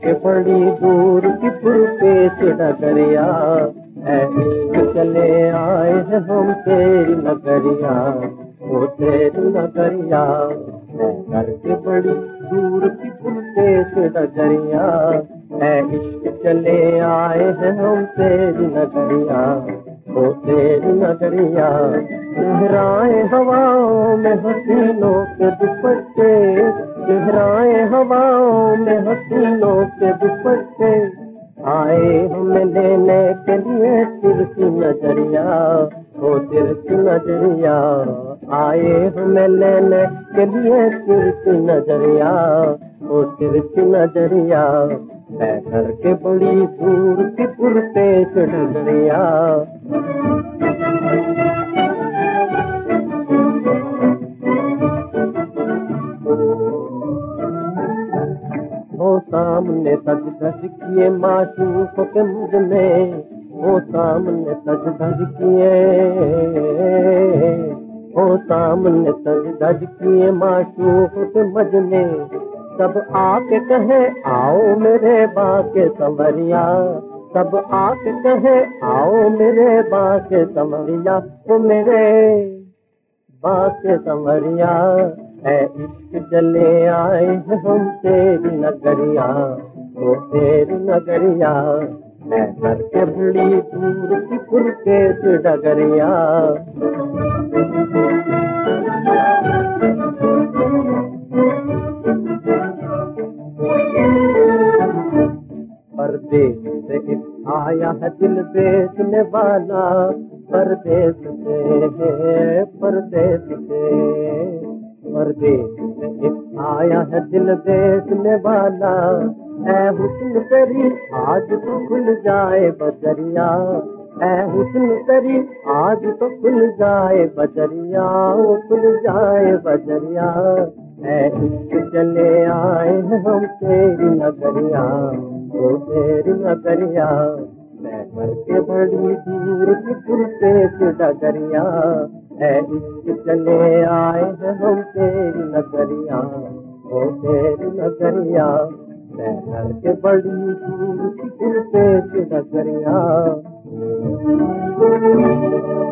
के बड़ी दूर की पुरपेश डगरिया, ऐ इश्क चले आए हैं हम तेरी नगरिया, ओ तेरी नगरिया। ऐ घर के बड़ी दूर की पुरपेश डगरिया, ऐ इश्क चले आए हैं हम तेरी नगरिया, ओ तेरी नगरिया। लहराए हवाओं में हसीनों के दुपट्टे, लहराए हवाओं में हसीनों के दुपट्टे, आए हमें लेने के लिए तिरछी नजरिया, ओ तिरछी नजरिया। आए हमें लेने के लिए तिरछी नजरिया, ओ तिरछी नजरिया। मैं घर के बड़ी दूर की पुरपेश डगरिया। ओ सामने सज धज किए माशूक के मुझ में, ओ सामने सज धज किए, ओ सामने सज धज किए माशूक के मज में, सब आके कहे आओ मेरे बाके संवरिया, सब आके कहे आओ मेरे बाके संवरिया, ओ मेरे बाके संवरिया। ऐ इश्क चले आए हैं हम तेरी नगरिया, ओ तेरी नगरिया। मैं घर के बड़ी दूर की पुरपेश डगरिया। परदेश से एक आया है दिल बेचने वाला, परदेश से, परदेश से, परदेश से एक आया है दिल बेचने वाला। ऐ हुस्न तेरी आज तो खुल जाए बजरिया, ऐ हुस्न तेरी आज तो खुल जाए बजरिया, ओ खुल जाए बजरिया। ऐ इश्क चले आए हैं हम तेरी नगरिया, ओ तेरी नगरिया। मैं घर के बड़ी दूर की पुरपेश डगरिया, ऐ इश्क चले आए हैं हम तेरी नगरिया, ओ तेरी नगरिया। मैं घर के बड़ी दूर की पुरपेश डगरिया।